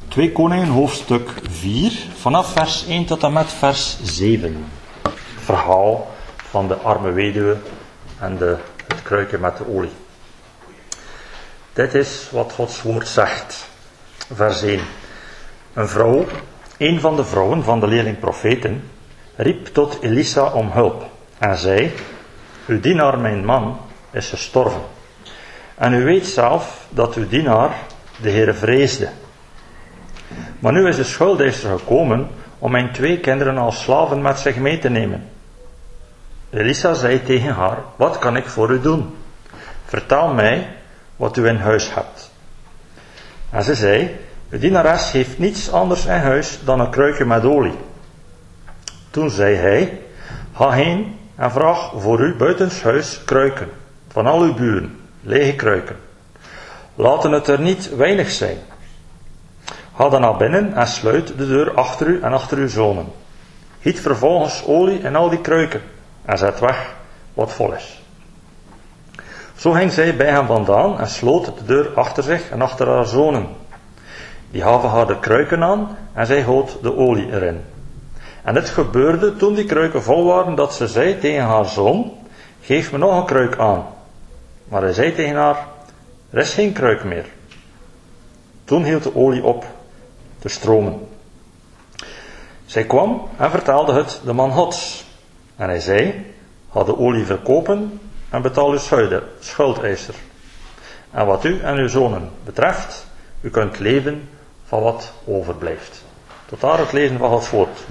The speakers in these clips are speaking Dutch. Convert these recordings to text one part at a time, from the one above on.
2 Koningen, hoofdstuk 4, vanaf vers 1 tot en met vers 7. Het verhaal van de arme weduwe en het kruikje met de olie. Dit is wat Gods woord zegt. Vers 1. Een vrouw, een van de vrouwen van de leerling-profeten, riep tot Elisa om hulp en zei: uw dienaar, mijn man, is gestorven. En u weet zelf dat uw dienaar de Heere vreesde. Maar nu is de schuldeisser gekomen om mijn 2 kinderen als slaven met zich mee te nemen. Elisa zei tegen haar: wat kan ik voor u doen? Vertel mij wat u in huis hebt. En ze zei: uw dienares heeft niets anders in huis dan een kruikje met olie. Toen zei hij: ga heen en vraag voor u buitenshuis kruiken, van al uw buren, lege kruiken. Laten het er niet weinig zijn. Ga dan naar binnen en sluit de deur achter u en achter uw zonen. Giet vervolgens olie in al die kruiken en zet weg wat vol is. Zo ging zij bij hem vandaan en sloot de deur achter zich en achter haar zonen. Die gaven haar de kruiken aan en zij goot de olie erin. En het gebeurde toen die kruiken vol waren dat ze zei tegen haar zoon: geef me nog een kruik aan. Maar hij zei tegen haar: er is geen kruik meer. Toen hield de olie op te stromen. Zij kwam en vertelde het de man Gods. En hij zei: ga de olie verkopen en betaal uw schuldeisser. En wat u en uw zonen betreft, u kunt leven van wat overblijft. Tot daar het lezen van Gods woord.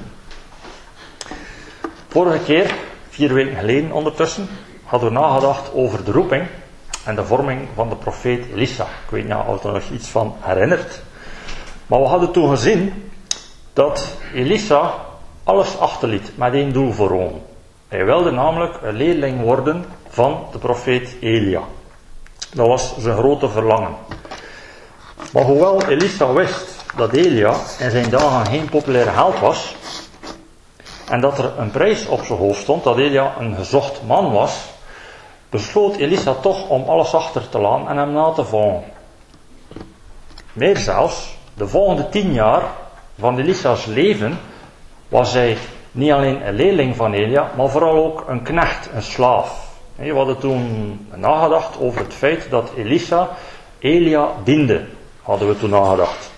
Vorige keer, 4 weken geleden ondertussen, hadden we nagedacht over de roeping en de vorming van de profeet Elisa. Ik weet niet of je er nog iets van herinnert. Maar we hadden toen gezien dat Elisa alles achterliet met 1 doel voor ogen. Hij wilde namelijk een leerling worden van de profeet Elia. Dat was zijn grote verlangen. Maar hoewel Elisa wist dat Elia in zijn dagen geen populaire held was, en dat er een prijs op zijn hoofd stond, dat Elia een gezocht man was, besloot Elisa toch om alles achter te laten en hem na te volgen. Meer zelfs, de volgende 10 jaar van Elisa's leven was hij niet alleen een leerling van Elia, maar vooral ook een knecht, een slaaf. We hadden toen nagedacht over het feit dat Elisa Elia diende. Hadden we toen nagedacht.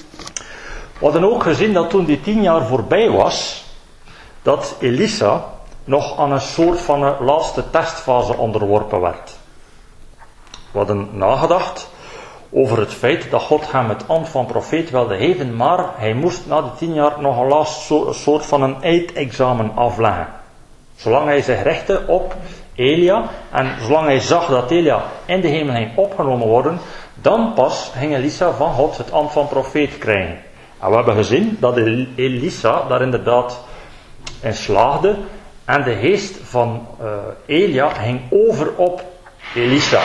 We hadden ook gezien dat toen die 10 jaar voorbij was, dat Elisa nog aan een soort van een laatste testfase onderworpen werd. We hadden nagedacht over het feit dat God hem het ambt van profeet wilde geven, maar hij moest na de 10 jaar nog een laatste soort van een eindexamen afleggen. Zolang hij zich richtte op Elia en zolang hij zag dat Elia in de hemel ging opgenomen worden, dan pas ging Elisa van God het ambt van profeet krijgen. En we hebben gezien dat Elisa daar inderdaad in slaagde en de geest van Elia ging over op Elisa.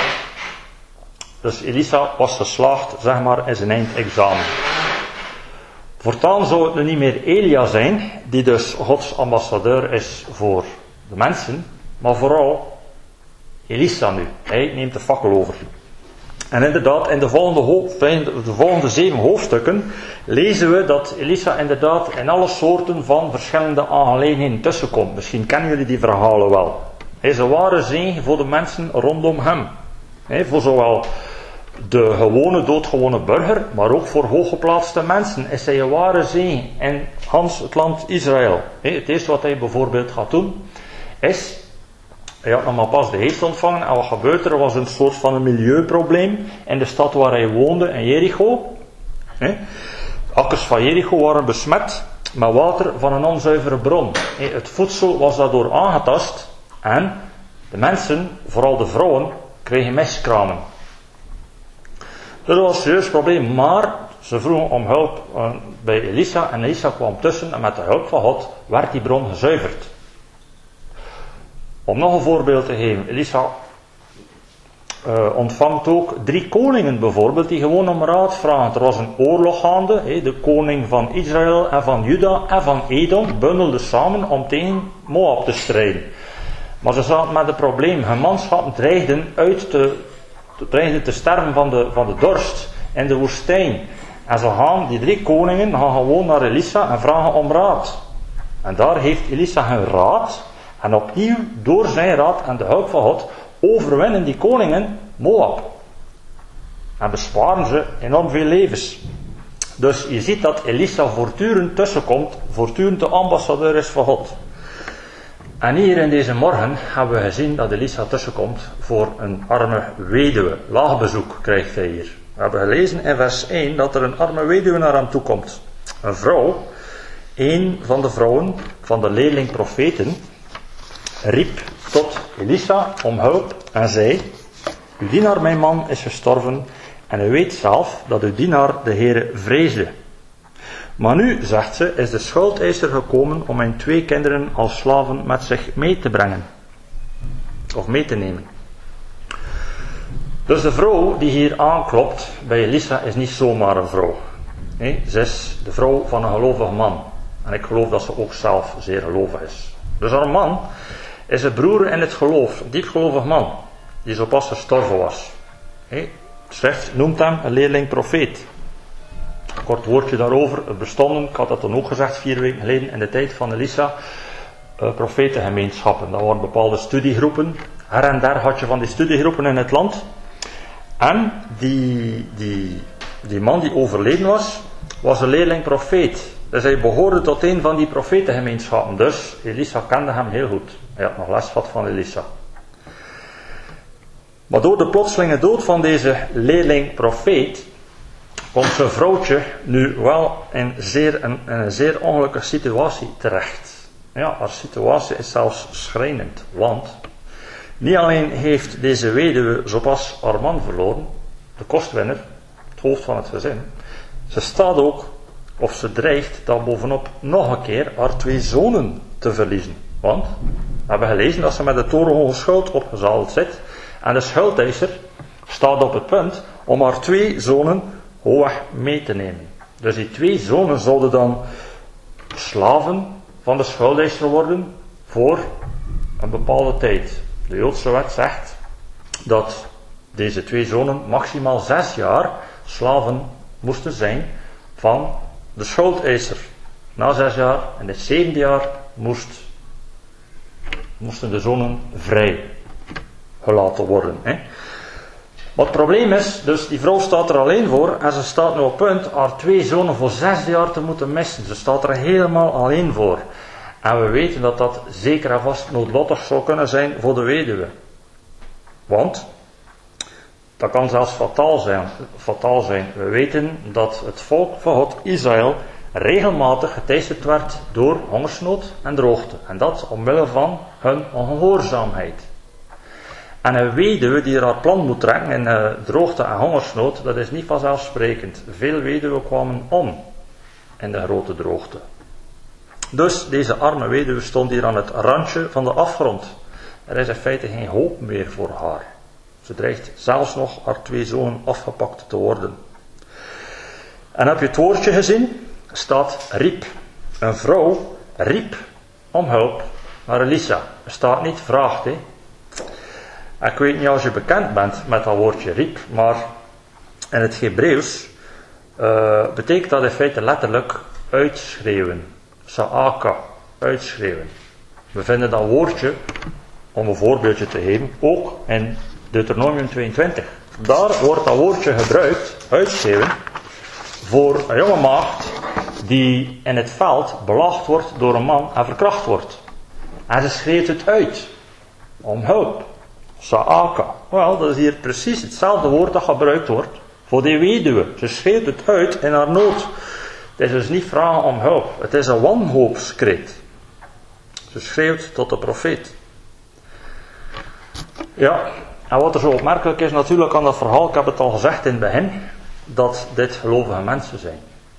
Dus Elisa was geslaagd, zeg maar, in zijn eindexamen. Voortaan zou het nu niet meer Elia zijn, die dus Gods ambassadeur is voor de mensen, maar vooral Elisa nu. Hij neemt de fakkel over. En inderdaad, in de volgende 7 hoofdstukken lezen we dat Elisa inderdaad in alle soorten van verschillende aangelegenheden tussenkomt. Misschien kennen jullie die verhalen wel. Hij is een ware zegen voor de mensen rondom hem. Voor zowel de gewone, doodgewone burger, maar ook voor hooggeplaatste mensen is hij een ware zegen in Hans het land Israël. Het eerste wat hij bijvoorbeeld gaat doen, is: hij had nog maar pas de geest ontvangen en wat gebeurt er? Er was een soort van een milieuprobleem in de stad waar hij woonde, in Jericho. Akkers van Jericho waren besmet met water van een onzuivere bron. Het voedsel was daardoor aangetast en de mensen, vooral de vrouwen, kregen miskramen. Dat was een serieus probleem, maar ze vroegen om hulp bij Elisa en Elisa kwam tussen en met de hulp van God werd die bron gezuiverd. Om nog een voorbeeld te geven, Elisa ontvangt ook 3 koningen bijvoorbeeld die gewoon om raad vragen. Er was een oorlog gaande, de koning van Israël en van Juda en van Edom bundelden samen om tegen Moab te strijden. Maar ze zaten met het probleem, hun manschappen dreigden te sterven van de dorst in de woestijn. En zo gaan die 3 koningen gewoon naar Elisa en vragen om raad. En daar heeft Elisa hun raad. En opnieuw, door zijn raad en de hulp van God, overwinnen die koningen Moab. En besparen ze enorm veel levens. Dus je ziet dat Elisa voortdurend tussenkomt, voortdurend de ambassadeur is van God. En hier in deze morgen hebben we gezien dat Elisa tussenkomt voor een arme weduwe. Laagbezoek krijgt hij hier. We hebben gelezen in vers 1 dat er een arme weduwe naar hem toe komt. Een vrouw, een van de vrouwen van de leerling profeten, riep tot Elisa om hulp en zei: uw dienaar mijn man is gestorven en u weet zelf dat uw dienaar de Heere vreesde. Maar nu, zegt ze, is de schuldeiser gekomen om mijn 2 kinderen als slaven met zich mee te brengen. Of mee te nemen. Dus de vrouw die hier aanklopt bij Elisa is niet zomaar een vrouw. Nee, ze is de vrouw van een gelovig man. En ik geloof dat ze ook zelf zeer gelovig is. Dus haar man is een broer in het geloof, een diep gelovig man, die zo pas gestorven was. Het schrift noemt hem een leerling profeet. Een kort woordje daarover. Er bestonden, ik had dat dan ook gezegd 4 weken geleden, in de tijd van Elisa, profetengemeenschappen. Dat waren bepaalde studiegroepen. Her en der had je van die studiegroepen in het land. En die man die overleden was een leerling profeet. Dus hij behoorde tot een van die profetengemeenschappen. Dus Elisa kende hem heel goed. Hij had nog les gehad van Elisa. Maar door de plotselinge dood van deze leerling profeet komt zijn vrouwtje nu wel in een zeer ongelukkige situatie terecht. Ja, haar situatie is zelfs schrijnend. Want niet alleen heeft deze weduwe zo pas haar man verloren, de kostwinner, het hoofd van het gezin. Ze staat ook, of ze dreigt dan bovenop nog een keer haar 2 zonen te verliezen. Want we hebben gelezen dat ze met de torenhoge schuld opgezadeld zit. En de schuldeiser staat op het punt om haar 2 zonen hoog mee te nemen. Dus die 2 zonen zouden dan slaven van de schuldeiser worden voor een bepaalde tijd. De Joodse wet zegt dat deze 2 zonen maximaal 6 jaar slaven moesten zijn van de schuldeiser. Na 6 jaar, in het 7e jaar, moesten de zonen vrij gelaten worden. Maar het probleem is, dus die vrouw staat er alleen voor en ze staat nu op punt haar 2 zonen voor 6 jaar te moeten missen. Ze staat er helemaal alleen voor. En we weten dat dat zeker en vast noodlottig zou kunnen zijn voor de weduwe. Want dat kan zelfs fataal zijn. We weten dat het volk van God, Israël, regelmatig geteisterd werd door hongersnood en droogte. En dat omwille van hun ongehoorzaamheid. En een weduwe die haar plan moet trekken in droogte en hongersnood, dat is niet vanzelfsprekend. Veel weduwen kwamen om in de grote droogte. Dus deze arme weduwe stond hier aan het randje van de afgrond. Er is in feite geen hoop meer voor haar. Ze dreigt zelfs nog haar 2 zonen afgepakt te worden. En heb je het woordje gezien? Staat riep. Een vrouw riep om hulp naar Elisa. Er staat niet vraagt. Ik weet niet als je bekend bent met dat woordje riep, maar in het Hebreeuws betekent dat in feite letterlijk uitschreeuwen. Sa'aka, uitschreeuwen. We vinden dat woordje, om een voorbeeldje te geven, ook in Deuteronomium 22. Daar wordt dat woordje gebruikt, uitschreeuwen, voor een jonge maagd die in het veld belast wordt door een man en verkracht wordt. En ze schreeuwt het uit, om hulp. Sa'aka. Wel, dat is hier precies hetzelfde woord dat gebruikt wordt voor die weduwe. Ze schreeuwt het uit in haar nood. Het is dus niet vragen om hulp. Het is een wanhoopskreet. Ze schreeuwt tot de profeet. Ja, en wat er zo opmerkelijk is natuurlijk aan dat verhaal, ik heb het al gezegd in het begin, dat dit gelovige mensen zijn.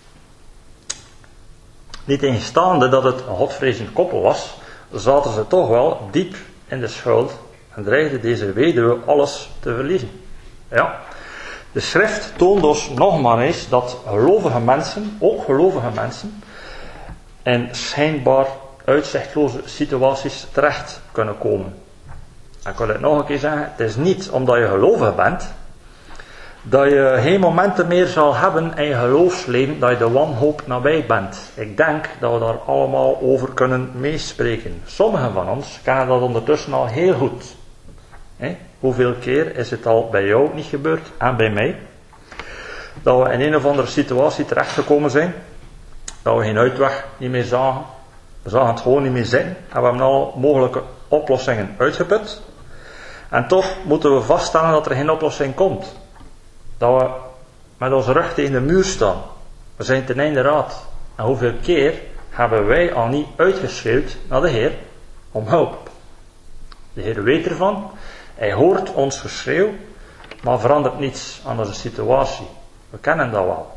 Niet tegenstaande dat het een godvrezend koppel was, zaten ze toch wel diep in de schuld en dreigde deze weduwe alles te verliezen. Ja. De schrift toont dus nog maar eens dat gelovige mensen, ook gelovige mensen, in schijnbaar uitzichtloze situaties terecht kunnen komen. En ik wil het nog een keer zeggen, het is niet omdat je gelovig bent, dat je geen momenten meer zal hebben in je geloofsleven dat je de wanhoop nabij bent. Ik denk dat we daar allemaal over kunnen meespreken. Sommigen van ons kennen dat ondertussen al heel goed. Hoeveel keer is het al bij jou niet gebeurd en bij mij? Dat we in een of andere situatie terechtgekomen zijn, dat we geen uitweg niet meer zagen. We zagen het gewoon niet meer zitten en we hebben al mogelijke oplossingen uitgeput. En toch moeten we vaststellen dat er geen oplossing komt. Dat we met onze rug tegen de muur staan. We zijn ten einde raad. En hoeveel keer hebben wij al niet uitgeschreeuwd naar de Heer om hulp? De Heer weet ervan. Hij hoort ons geschreeuw, maar verandert niets aan onze situatie. We kennen dat wel.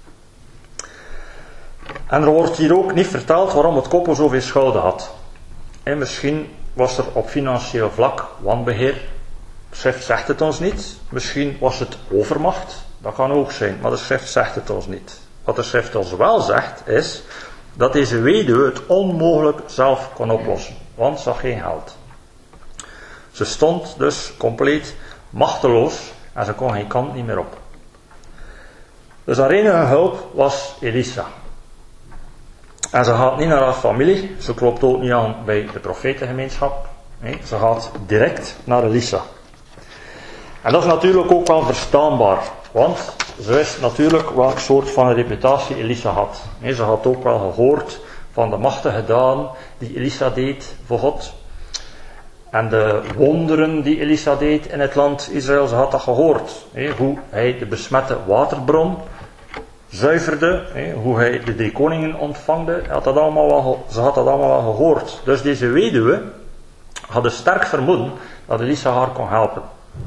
En er wordt hier ook niet verteld waarom het koppel zoveel schulden had. En misschien was er op financieel vlak wanbeheer. De schrift zegt het ons niet. Misschien was het overmacht. Dat kan ook zijn, maar de schrift zegt het ons niet. Wat de schrift ons wel zegt, is dat deze weduwe het onmogelijk zelf kon oplossen. Want ze had geen geld. Ze stond dus compleet machteloos en ze kon geen kant niet meer op. Dus haar enige hulp was Elisa. En ze gaat niet naar haar familie, ze klopt ook niet aan bij de profetengemeenschap. Nee, ze gaat direct naar Elisa. En dat is natuurlijk ook wel verstaanbaar, want ze wist natuurlijk welk soort van reputatie Elisa had. Nee, ze had ook wel gehoord van de machtige daden die Elisa deed voor God. En de wonderen die Elisa deed in het land Israël, ze had dat gehoord. Hoe hij de besmette waterbron zuiverde, hoe hij de 3 koningen ontvangde, ze had dat allemaal wel gehoord. Dus deze weduwe had een sterk vermoeden dat Elisa haar kon helpen.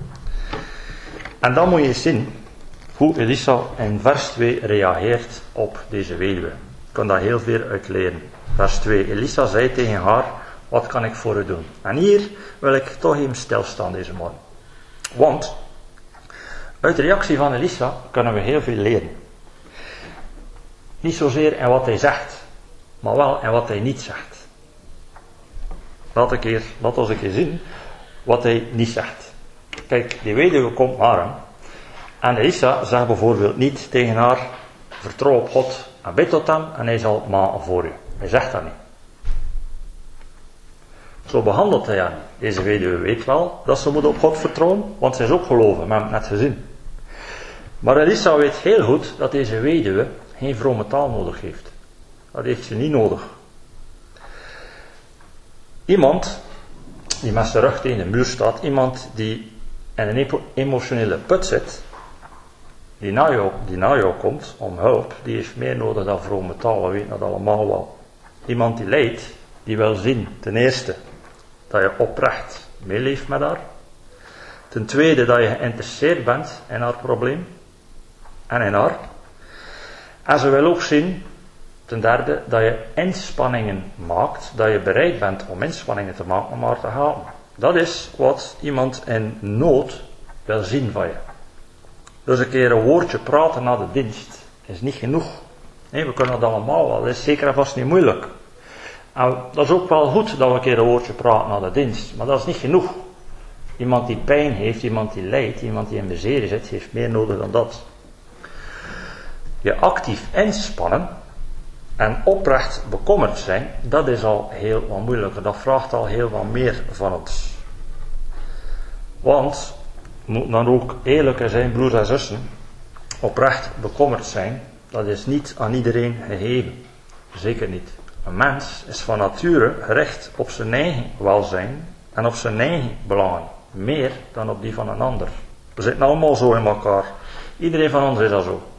En dan moet je zien hoe Elisa in vers 2 reageert op deze weduwe. Je kan daar heel veel uit leren. Vers 2. Elisa zei tegen haar: wat kan ik voor u doen? En hier wil ik toch even stilstaan deze morgen. Want uit de reactie van Elisa kunnen we heel veel leren. Niet zozeer in wat hij zegt, maar wel in wat hij niet zegt. Laat ons een keer zien wat hij niet zegt. Kijk, die weduwe komt naar hem. En Elisa zegt bijvoorbeeld niet tegen haar: vertrouw op God en bid tot hem en hij zal maken voor u. Hij zegt dat niet. Zo behandelt hij haar niet. Deze weduwe weet wel dat ze moet op God vertrouwen, want zij is ook geloven, we hebben het net gezien. Maar Elisa weet heel goed dat deze weduwe geen vrome taal nodig heeft. Dat heeft ze niet nodig. Iemand die met zijn rug tegen de muur staat, iemand die in een emotionele put zit, die naar jou komt om hulp, die heeft meer nodig dan vrome taal, we weten dat allemaal wel. Iemand die lijdt, die wil zien, ten eerste, dat je oprecht meeleeft met haar. Ten tweede, dat je geïnteresseerd bent in haar probleem en in haar. En ze wil ook zien, ten derde, dat je inspanningen maakt, dat je bereid bent om inspanningen te maken om haar te helpen. Dat is wat iemand in nood wil zien van je. Dus een keer een woordje praten na de dienst is niet genoeg. Nee, we kunnen dat allemaal wel, dat is zeker en vast niet moeilijk. En dat is ook wel goed dat we een keer een woordje praten na de dienst, maar dat is niet genoeg. Iemand die pijn heeft, iemand die lijdt, iemand die in miserie zit, heeft meer nodig dan dat. Je actief inspannen en oprecht bekommerd zijn, dat is al heel wat moeilijker. Dat vraagt al heel wat meer van ons. Want, moet dan ook eerlijk zijn, broers en zussen, oprecht bekommerd zijn, dat is niet aan iedereen gegeven. Zeker niet. Een mens is van nature gericht op zijn eigen welzijn en op zijn eigen belangen. Meer dan op die van een ander. We zitten allemaal zo in elkaar. Iedereen van ons is dat zo.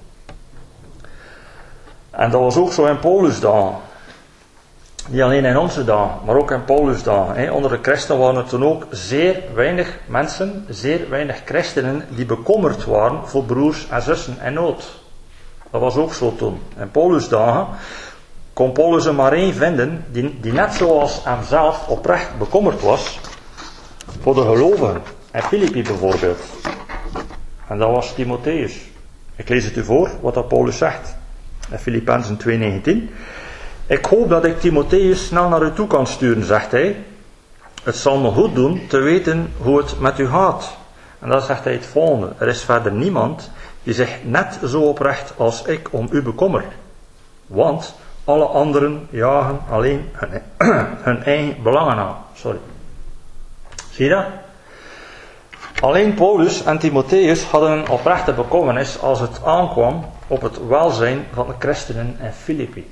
En dat was ook zo in Paulus' dagen. Niet alleen in onze dagen, maar ook in Paulus' dagen. Onder de christenen waren er toen ook zeer weinig mensen, zeer weinig christenen die bekommerd waren voor broers en zussen in nood. Dat was ook zo toen. In Paulus' dagen kon Paulus er maar één vinden die net zoals hemzelf oprecht bekommerd was voor de gelovigen. In Filippi bijvoorbeeld. En dat was Timotheus. Ik lees het u voor, wat dat Paulus zegt. In Filippenzen 2:19. Ik hoop dat ik Timotheus snel naar u toe kan sturen, zegt hij. Het zal me goed doen te weten hoe het met u gaat. En dan zegt hij het volgende. Er is verder niemand die zich net zo oprecht als ik om u bekommer. Want alle anderen jagen alleen hun eigen belangen na. Zie je dat? Alleen Paulus en Timotheus hadden een oprechte bekommernis als het aankwam op het welzijn van de christenen in Filippi.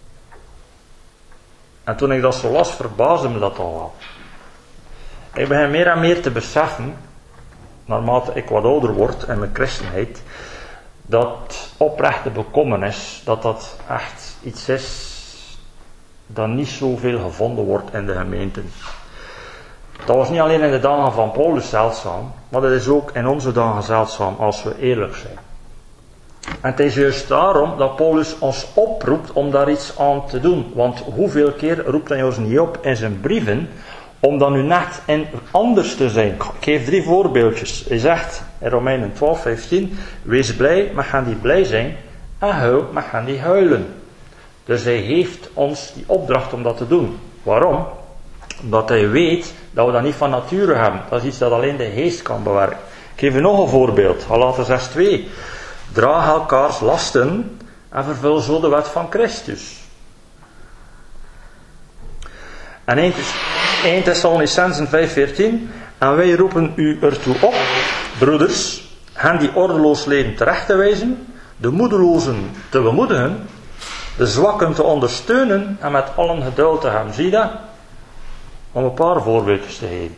En toen ik dat zo las, verbaasde me dat al wel. Ik begin meer en meer te beseffen, naarmate ik wat ouder word in mijn christenheid, dat oprechte bekommernis, dat echt iets is dat niet zoveel gevonden wordt in de gemeenten. Dat was niet alleen in de dagen van Paulus zeldzaam, maar dat is ook in onze dagen zeldzaam als we eerlijk zijn. En het is juist daarom dat Paulus ons oproept om daar iets aan te doen. Want hoeveel keer roept hij ons niet op in zijn brieven om dan nu net en anders te zijn. Ik geef 3 voorbeeldjes. Hij zegt in Romeinen 12:15, wees blij met hen die blij zijn en huil met hen die huilen. Dus hij heeft ons die opdracht om dat te doen. Waarom? Omdat hij weet dat we dat niet van nature hebben. Dat is iets dat alleen de geest kan bewerken. Ik geef u nog een voorbeeld. Galaten 6:2. Draag elkaars lasten en vervul zo de wet van Christus. En 1 Thessalonicenzen 5:14. En wij roepen u ertoe op, broeders, hen die ordeloos leven terecht te wijzen, de moedelozen te bemoedigen, de zwakken te ondersteunen en met allen geduld te hebben. Zie je dat? Om een paar voorbeeldjes te geven.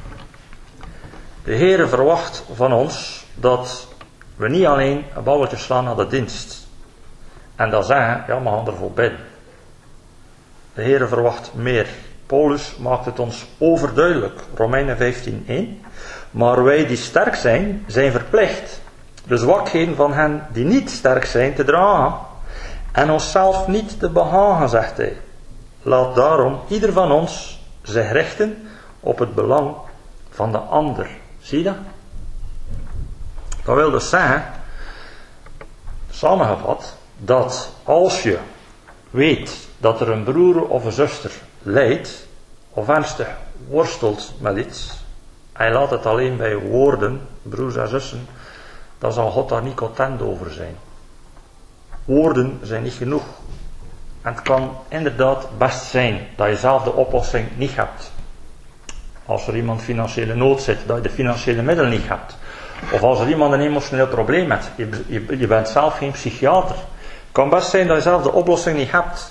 De Heere verwacht van ons dat we niet alleen een balletje slaan naar de dienst. En dan zeggen, ja, we gaan ervoor bidden. De Heere verwacht meer. Paulus maakt het ons overduidelijk. Romeinen 15:1. Maar wij die sterk zijn, zijn verplicht de zwakheden van hen die niet sterk zijn te dragen. En onszelf niet te behagen, zegt hij. Laat daarom ieder van ons zich richten op het belang van de ander. Zie je dat? Dat wil dus zeggen, samengevat, dat als je weet dat er een broer of een zuster lijdt, of ernstig worstelt met iets, en je laat het alleen bij woorden, broers en zussen, dan zal God daar niet content over zijn. Woorden zijn niet genoeg. En het kan inderdaad best zijn dat je zelf de oplossing niet hebt. Als er iemand financiële nood zit, dat je de financiële middelen niet hebt. Of als er iemand een emotioneel probleem heeft. Je bent zelf geen psychiater. Het kan best zijn dat je zelf de oplossing niet hebt.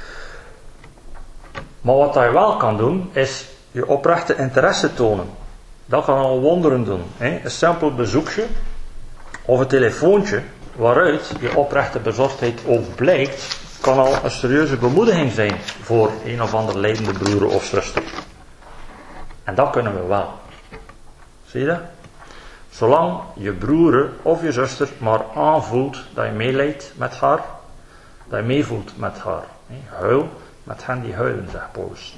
Maar wat je wel kan doen, is je oprechte interesse tonen. Dat kan al wonderen doen. Een simpel bezoekje of een telefoontje waaruit je oprechte bezorgdheid over blijkt, kan al een serieuze bemoediging zijn voor een of ander lijdende broer of zuster. En dat kunnen we wel. Zie je dat? Zolang je broer of je zuster maar aanvoelt dat je meelijdt met haar, dat je meevoelt met haar. Huil met hen die huilen, zegt Paulus.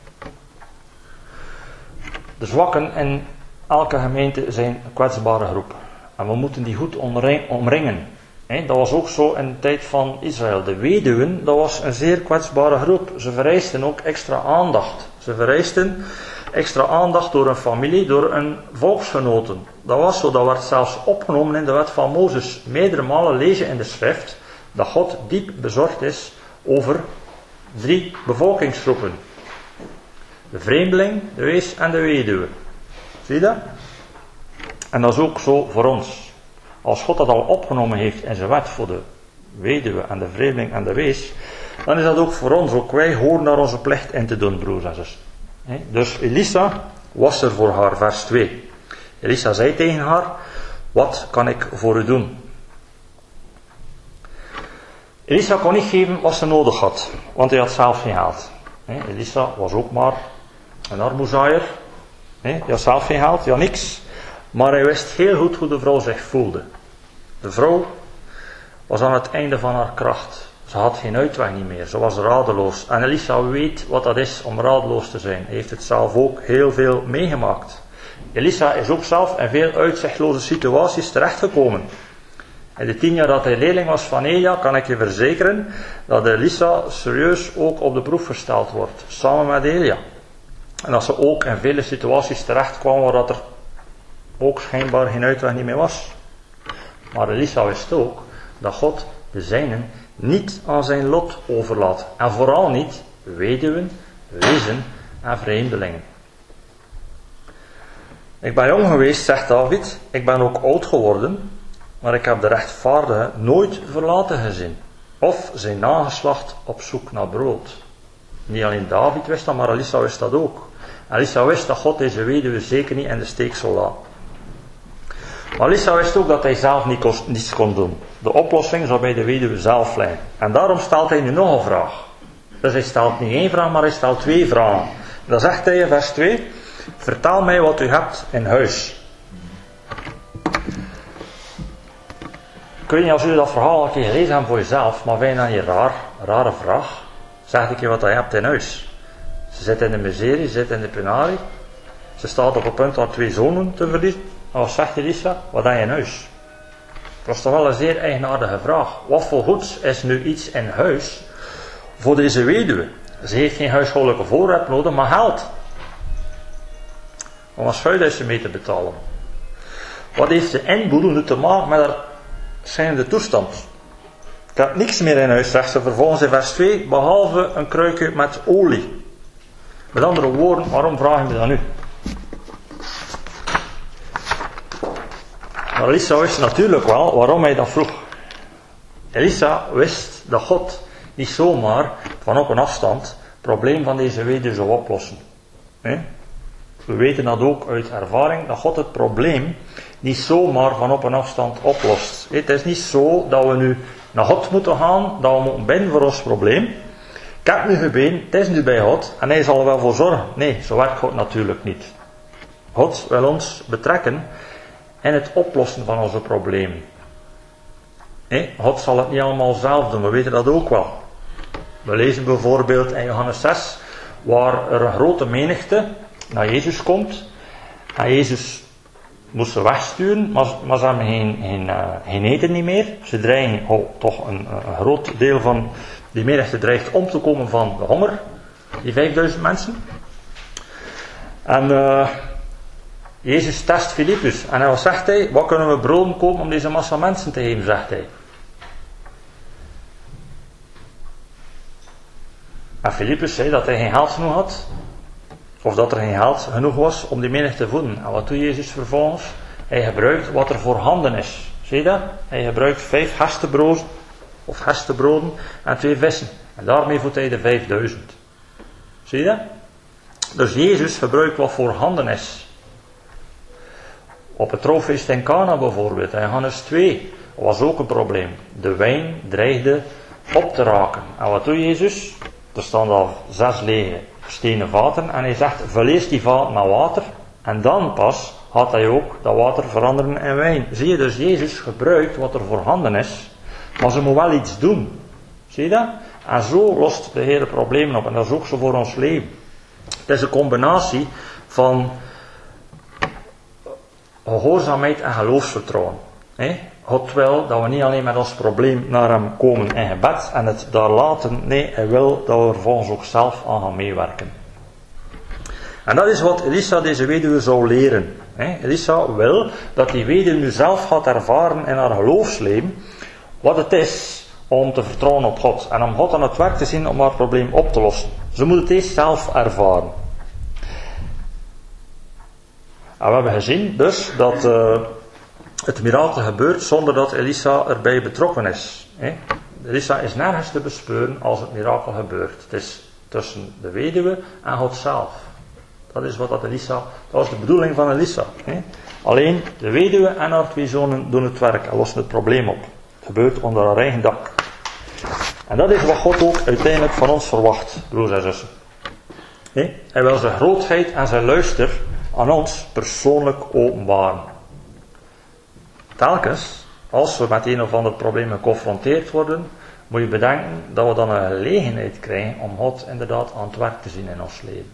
De zwakken in elke gemeente zijn een kwetsbare groep. En we moeten die goed omringen. Dat was ook zo in de tijd van Israël. De weduwen, dat was een zeer kwetsbare groep. Ze vereisten ook extra aandacht. Ze vereisten extra aandacht door een familie, door een volksgenoten. Dat was zo, dat werd zelfs opgenomen in de wet van Mozes. Meerdere malen lees je in de schrift dat God diep bezorgd is over 3 bevolkingsgroepen. De vreemdeling, de wees en de weduwe. Zie je dat? En dat is ook zo voor ons. Als God dat al opgenomen heeft in zijn wet voor de weduwe en de vreemdeling en de wees, dan is dat ook voor ons. Ook wij horen daar onze plicht in te doen, broers en zussen. Dus Elisa was er voor haar, vers 2. Elisa zei tegen haar, wat kan ik voor u doen? Elisa kon niet geven wat ze nodig had, want hij had zelf geen geld. Elisa was ook maar een armoezaaier. Hij had zelf geen geld, hij had niks. Maar hij wist heel goed hoe de vrouw zich voelde. De vrouw was aan het einde van haar kracht. Ze had geen uitweg niet meer. Ze was radeloos. En Elisa weet wat dat is om radeloos te zijn. Hij heeft het zelf ook heel veel meegemaakt. Elisa is ook zelf in veel uitzichtloze situaties terechtgekomen. In de 10 jaar dat hij leerling was van Elia, kan ik je verzekeren dat Elisa serieus ook op de proef gesteld wordt. Samen met Elia. En dat ze ook in vele situaties terecht kwam waar dat er ook schijnbaar geen uitweg niet meer was. Maar Elisa wist ook dat God de zijnen niet aan zijn lot overlaat. En vooral niet weduwen, wezen en vreemdelingen. Ik ben jong geweest, zegt David. Ik ben ook oud geworden. Maar ik heb de rechtvaardige nooit verlaten gezien. Of zijn nageslacht op zoek naar brood. Niet alleen David wist dat, maar Elisa wist dat ook. Elisa wist dat God deze weduwe zeker niet in de steek zou laten. Maar Elisa wist ook dat hij zelf niets kon doen. De oplossing zou bij de weduwe zelf liggen. En daarom stelt hij nu nog een vraag. Dus hij stelt niet één vraag, maar hij stelt 2 vragen. Dan zegt hij in vers 2: vertel mij wat u hebt in huis. Ik weet niet als u dat verhaal al gelezen hebt voor jezelf, maar vind je dat niet raar? Rare vraag. Zeg ik je wat je hebt in huis. Ze zit in de miserie, ze zit in de penarie. Ze staat op het punt haar 2 zonen te verliezen. En wat zegt Elisa? Wat heb je in huis? Dat is toch wel een zeer eigenaardige vraag. Wat voor goeds is nu iets in huis voor deze weduwe? Ze heeft geen huishoudelijke voorraad nodig, maar geld. Om een schuilhuisje mee te betalen. Wat heeft de inboedel nu te maken met haar schijnende toestand? Ik heb niks meer in huis, zegt ze vervolgens in vers 2, behalve een kruikje met olie. Met andere woorden, waarom vraag je me dat nu? Maar Elisa wist natuurlijk wel waarom hij dat vroeg. Elisa wist dat God niet zomaar van op een afstand het probleem van deze weduwe zou oplossen. We weten dat ook uit ervaring, dat God het probleem niet zomaar van op een afstand oplost. Het is niet zo dat we nu naar God moeten gaan, dat we moeten bidden voor ons probleem. Ik heb nu gebeden, het is nu bij God en hij zal er wel voor zorgen. Nee, zo werkt God natuurlijk niet. God wil ons betrekken in het oplossen van onze problemen. God zal het niet allemaal zelf doen, we weten dat ook wel. We lezen bijvoorbeeld in Johannes 6, waar er een grote menigte naar Jezus komt. En Jezus moest ze wegsturen, maar ze hebben geen eten niet meer. Ze dreigen, toch een groot deel van die menigte dreigt om te komen van de honger. Die 5000 mensen. En Jezus test Filippus. En wat zegt hij? Wat kunnen we broden kopen om deze massa mensen te geven, zegt hij. En Filippus zei dat hij geen geld genoeg had. Of dat er geen geld genoeg was om die menigte te voeden. En wat doet Jezus vervolgens? Hij gebruikt wat er voorhanden is. Zie je dat? Hij gebruikt 5 gerstebroden en 2 vissen. En daarmee voedt hij de 5000. Zie je dat? Dus Jezus gebruikt wat voorhanden is. Op het trouwfeest in Cana bijvoorbeeld, in Johannes 2, was ook een probleem. De wijn dreigde op te raken. En wat doet Jezus? Er staan al 6 lege stenen vaten en hij zegt, vul eerst die vaten met water en dan pas gaat hij ook dat water veranderen in wijn. Zie je, dus Jezus gebruikt wat er voorhanden is, maar ze moet wel iets doen. Zie je dat? En zo lost de Heer de problemen op en dat is ook zo voor ons leven. Het is een combinatie van gehoorzaamheid en geloofsvertrouwen. God wil dat we niet alleen met ons probleem naar hem komen in gebed en het daar laten. Nee, hij wil dat we er vervolgens ook zelf aan gaan meewerken. En dat is wat Elisa deze weduwe zou leren. Elisa wil dat die weduwe nu zelf gaat ervaren in haar geloofsleven wat het is om te vertrouwen op God. En om God aan het werk te zien om haar probleem op te lossen. Ze moet het eerst zelf ervaren. En we hebben gezien dus dat het mirakel gebeurt zonder dat Elisa erbij betrokken is. Elisa is nergens te bespeuren als het mirakel gebeurt. Het is tussen de weduwe en God zelf. Dat is wat dat was de bedoeling van Elisa. Alleen de weduwe en haar 2 zonen doen het werk en lossen het probleem op. Het gebeurt onder haar eigen dak. En dat is wat God ook uiteindelijk van ons verwacht, broers en zussen. Hij wil zijn grootheid en zijn luister aan ons persoonlijk openbaren. Telkens, als we met een of ander probleem geconfronteerd worden, moet je bedenken dat we dan een gelegenheid krijgen om God inderdaad aan het werk te zien in ons leven.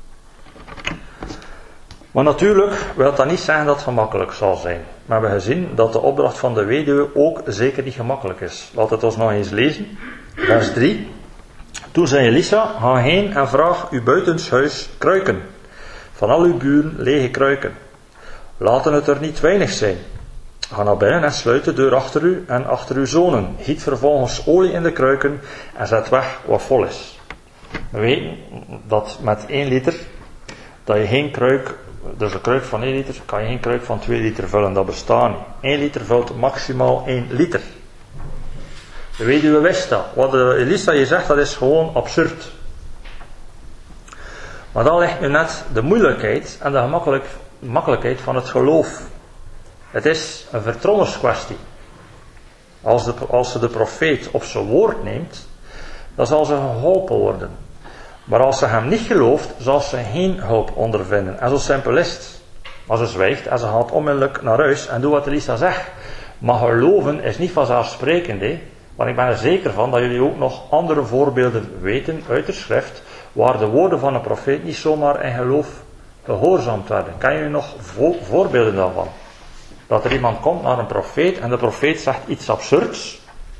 Maar natuurlijk wil dat niet zeggen dat het gemakkelijk zal zijn. Maar we hebben gezien dat de opdracht van de weduwe ook zeker niet gemakkelijk is. Laten we het ons nog eens lezen. Vers 3. Toen zei Elisa, ga heen en vraag uw buitenshuis kruiken. Van al uw buren lege kruiken. Laten het er niet weinig zijn. Ga naar binnen en sluit de deur achter u en achter uw zonen. Giet vervolgens olie in de kruiken en zet weg wat vol is. We weten dat met 1 liter, dat je geen kruik, dus een kruik van 1 liter, kan je geen kruik van 2 liter vullen. Dat bestaat niet. 1 liter vult maximaal 1 liter. De weduwe wist dat. Wat Elisa je zegt, dat is gewoon absurd. Maar dan ligt nu net de moeilijkheid en de gemakkelijkheid van het geloof. Het is een vertrouwenskwestie. Als ze de profeet op zijn woord neemt, dan zal ze geholpen worden. Maar als ze hem niet gelooft, zal ze geen hulp ondervinden. En zo simpel is het. Maar ze zwijgt en ze gaat onmiddellijk naar huis en doet wat Elisa zegt. Maar geloven is niet vanzelfsprekend, hè? Want ik ben er zeker van dat jullie ook nog andere voorbeelden weten uit de schrift, waar de woorden van een profeet niet zomaar in geloof gehoorzaamd werden. Ken je nog voorbeelden daarvan? Dat er iemand komt naar een profeet en de profeet zegt iets absurds.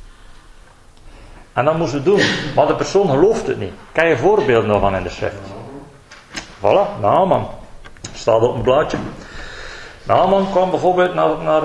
En dat moet ze doen. Maar de persoon gelooft het niet. Ken je voorbeelden daarvan in de schrift? Voilà, Naaman. Staat op een blaadje. Naaman kwam bijvoorbeeld naar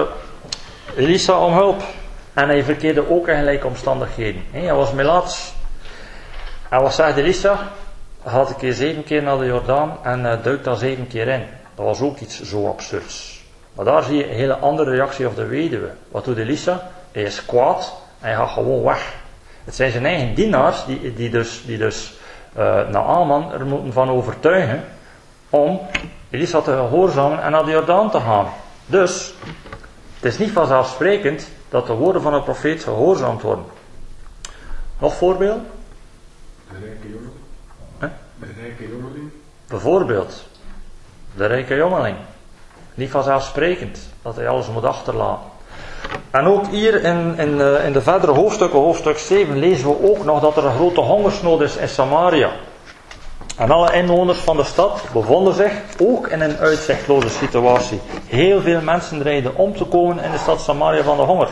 Elisa om hulp. En hij verkeerde ook in gelijke omstandigheden. Hij was melaats. En wat zegt Elisa? Gaat een keer 7 keer naar de Jordaan en duikt daar 7 keer in. Dat was ook iets zo absurds. Maar daar zie je een hele andere reactie op de weduwe. Wat doet Elisa? Hij is kwaad en hij gaat gewoon weg. Het zijn zijn eigen dienaars die dus Naaman er moeten van overtuigen om Elisa te gehoorzamen en naar de Jordaan te gaan. Dus, het is niet vanzelfsprekend dat de woorden van een profeet gehoorzaamd worden. Nog voorbeeld? De rijke jongeling. De rijke jongeling. Bijvoorbeeld, de rijke jongeling. Niet vanzelfsprekend dat hij alles moet achterlaten. En ook hier in de verdere hoofdstukken, hoofdstuk 7, lezen we ook nog dat er een grote hongersnood is in Samaria. En alle inwoners van de stad bevonden zich ook in een uitzichtloze situatie. Heel veel mensen dreigden om te komen in de stad Samaria van de honger.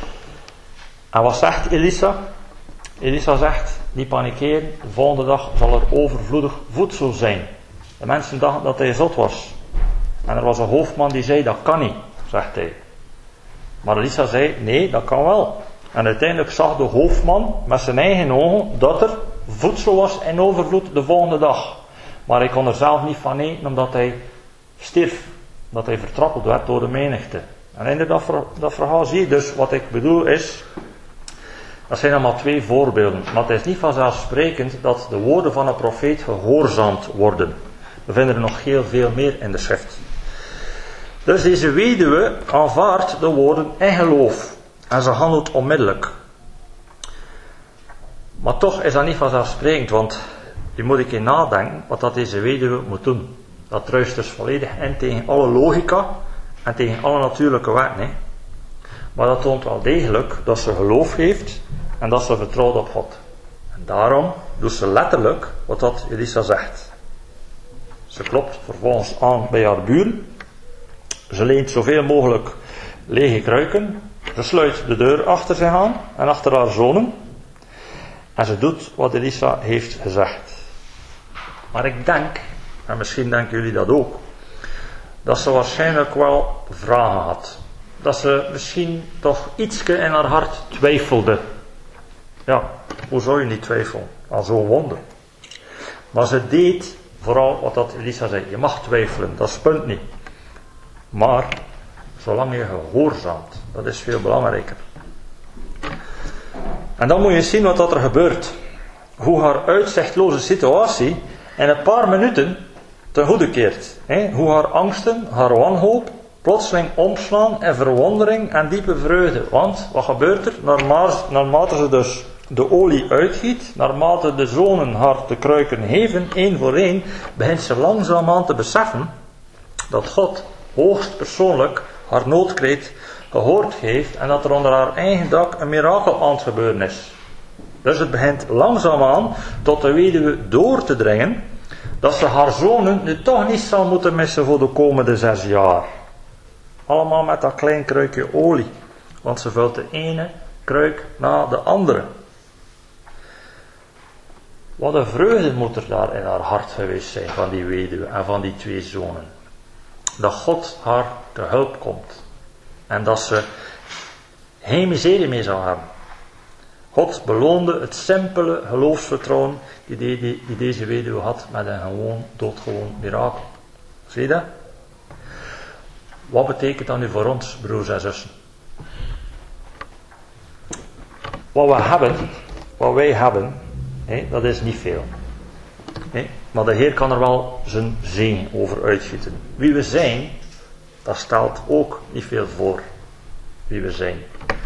En wat zegt Elisa? Elisa zegt, niet panikeren, de volgende dag zal er overvloedig voedsel zijn. De mensen dachten dat hij zot was. En er was een hoofdman die zei, dat kan niet, zegt hij. Maar Elisa zei, nee, dat kan wel. En uiteindelijk zag de hoofdman met zijn eigen ogen dat er voedsel was in overvloed de volgende dag. Maar hij kon er zelf niet van eten, omdat hij stierf. Dat hij vertrappeld werd door de menigte. En in dat verhaal zie je dus, wat ik bedoel is, dat zijn allemaal 2 voorbeelden. Maar het is niet vanzelfsprekend dat de woorden van een profeet gehoorzaamd worden. We vinden er nog heel veel meer in de schrift. Dus deze weduwe aanvaardt de woorden in geloof. En ze handelt onmiddellijk. Maar toch is dat niet vanzelfsprekend, want je moet een keer nadenken wat dat deze weduwe moet doen. Dat druist dus volledig in tegen alle logica en tegen alle natuurlijke wetten. Hè. Maar dat toont wel degelijk dat ze geloof heeft en dat ze vertrouwt op God. En daarom doet ze letterlijk wat dat Elisa zegt. Ze klopt vervolgens aan bij haar buren. Ze leent zoveel mogelijk lege kruiken. Ze sluit de deur achter zich aan en achter haar zonen. En ze doet wat Elisa heeft gezegd. Maar ik denk, en misschien denken jullie dat ook, dat ze waarschijnlijk wel vragen had. Dat ze misschien toch ietsje in haar hart twijfelde. Ja, hoe zou je niet twijfelen aan zo'n wonder? Maar ze deed vooral wat dat Elisa zei. Je mag twijfelen, dat is het punt niet. Maar, zolang je gehoorzaamt, dat is veel belangrijker. En dan moet je zien wat er gebeurt. Hoe haar uitzichtloze situatie in een paar minuten ten goede keert. Hoe haar angsten, haar wanhoop, plotseling omslaan in verwondering en diepe vreugde. Want, wat gebeurt er? Naarmate ze dus de olie uitgiet, naarmate de zonen haar de kruiken geven, 1 voor 1, begint ze langzaamaan te beseffen dat God hoogstpersoonlijk haar noodkreet gehoord heeft en dat er onder haar eigen dak een mirakel aan het gebeuren is. Dus het begint langzaamaan tot de weduwe door te dringen dat ze haar zonen nu toch niet zal moeten missen voor de komende 6 jaar. Allemaal met dat klein kruikje olie, want ze vult de ene kruik na de andere. Wat een vreugde moet er daar in haar hart geweest zijn van die weduwe en van die 2 zonen. Dat God haar te hulp komt. En dat ze geen miserie mee zou hebben. God beloonde het simpele geloofsvertrouwen die deze weduwe had met een doodgewoon mirakel. Zie je dat? Wat betekent dat nu voor ons, broers en zussen? Wat wij hebben, dat is niet veel. Maar de Heer kan er wel zijn zegen over uitgieten. Wie we zijn, dat stelt ook niet veel voor. Wie we zijn.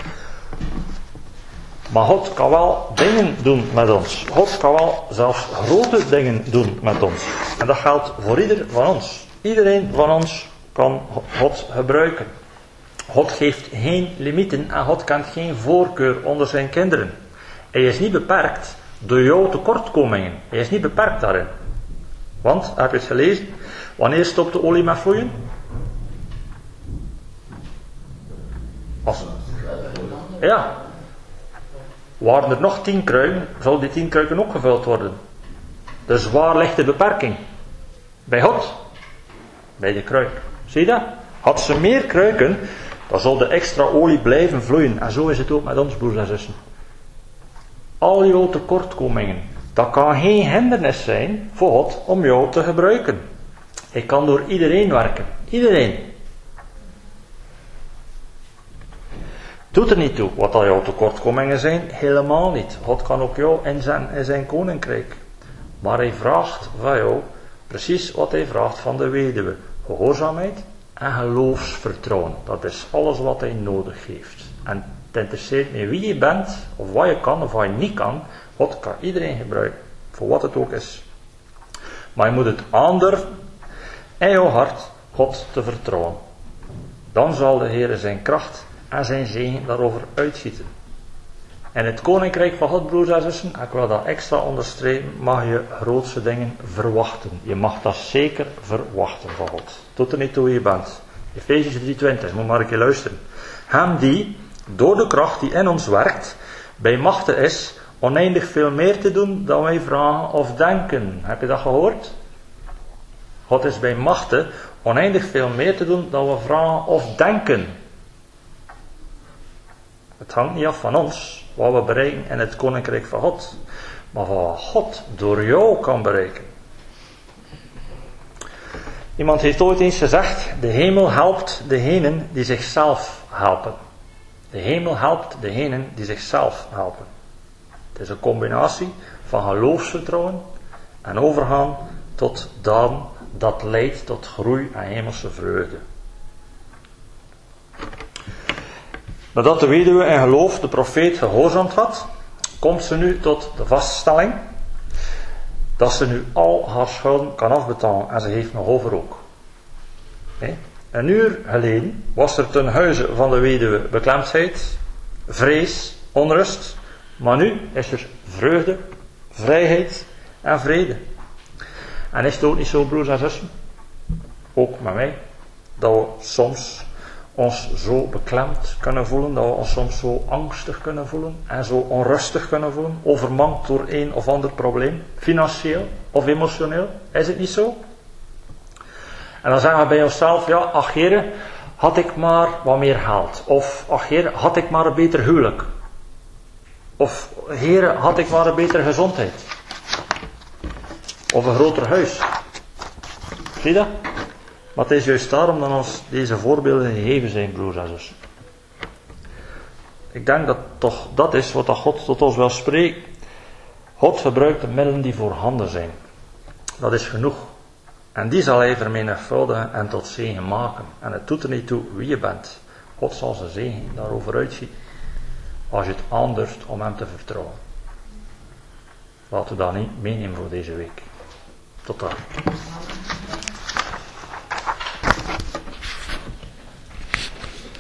Maar God kan wel dingen doen met ons. God kan wel zelfs grote dingen doen met ons. En dat geldt voor ieder van ons. Iedereen van ons kan God gebruiken. God geeft geen limieten en God kent geen voorkeur onder zijn kinderen. Hij is niet beperkt door jouw tekortkomingen. Hij is niet beperkt daarin. Want, heb je het gelezen? Wanneer stopt de olie met vloeien? Ja. Waren er nog 10 kruiken, zal die 10 kruiken ook gevuld worden. Dus waar ligt de beperking? Bij God. Bij de kruik. Zie je dat? Had ze meer kruiken, dan zal de extra olie blijven vloeien. En zo is het ook met ons, broers en zussen. Al jouw tekortkomingen, dat kan geen hindernis zijn voor God om jou te gebruiken. Hij kan door iedereen werken. Iedereen. Doet er niet toe wat al jouw tekortkomingen zijn. Helemaal niet. God kan ook jou inzetten in zijn koninkrijk. Maar hij vraagt van jou precies wat hij vraagt van de weduwe. Gehoorzaamheid en geloofsvertrouwen. Dat is alles wat hij nodig heeft. En het interesseert niet wie je bent, of wat je kan, of wat je niet kan. God kan iedereen gebruiken. Voor wat het ook is. Maar je moet het aandurven in jouw hart God te vertrouwen. Dan zal de Heer zijn kracht en zijn zegen daarover uitgieten. En het koninkrijk van God, broers en zussen, ik wil dat extra onderstrepen, mag je grootste dingen verwachten. Je mag dat zeker verwachten van God. Tot er niet toe je bent. Efesiërs 3:20, moet maar een keer luisteren. Hem die, door de kracht die in ons werkt, bij machte is, oneindig veel meer te doen dan wij vragen of denken. Heb je dat gehoord? God is bij machte oneindig veel meer te doen dan we vragen of denken. Het hangt niet af van ons, wat we bereiken in het koninkrijk van God. Maar wat God door jou kan bereiken. Iemand heeft ooit eens gezegd, de hemel helpt degenen die zichzelf helpen. De hemel helpt degenen die zichzelf helpen. Het is een combinatie van geloofsvertrouwen en overgaan tot daden dat leidt tot groei en hemelse vreugde. Nadat de weduwe in geloof de profeet gehoorzaamd had, komt ze nu tot de vaststelling dat ze nu al haar schulden kan afbetalen en ze heeft nog over ook. Een uur geleden was er ten huize van de weduwe beklemdheid, vrees, onrust, maar nu is er vreugde, vrijheid en vrede. En is het ook niet zo, broers en zussen, ook met mij, dat we soms ons zo beklemd kunnen voelen, dat we ons soms zo angstig kunnen voelen en zo onrustig kunnen voelen, overmand door een of ander probleem, financieel of emotioneel. Is het niet zo? En dan zeggen we bij onszelf, ja, ach Heere, had ik maar wat meer geld. Of, ach Heere, had ik maar een beter huwelijk. Of, Heere, had ik maar een betere gezondheid. Of een groter huis. Zie je dat? Maar het is juist daarom dat ons deze voorbeelden gegeven zijn, broers en zussen. Ik denk dat toch dat is wat God tot ons wil spreken. God gebruikt de middelen die voorhanden zijn. Dat is genoeg. En die zal hij vermenigvuldigen en tot zegen maken. En het doet er niet toe wie je bent. God zal zijn zegen daarover uitgieten. Als je het aandurft om hem te vertrouwen. Laten we dat niet meenemen voor deze week. Tot dan.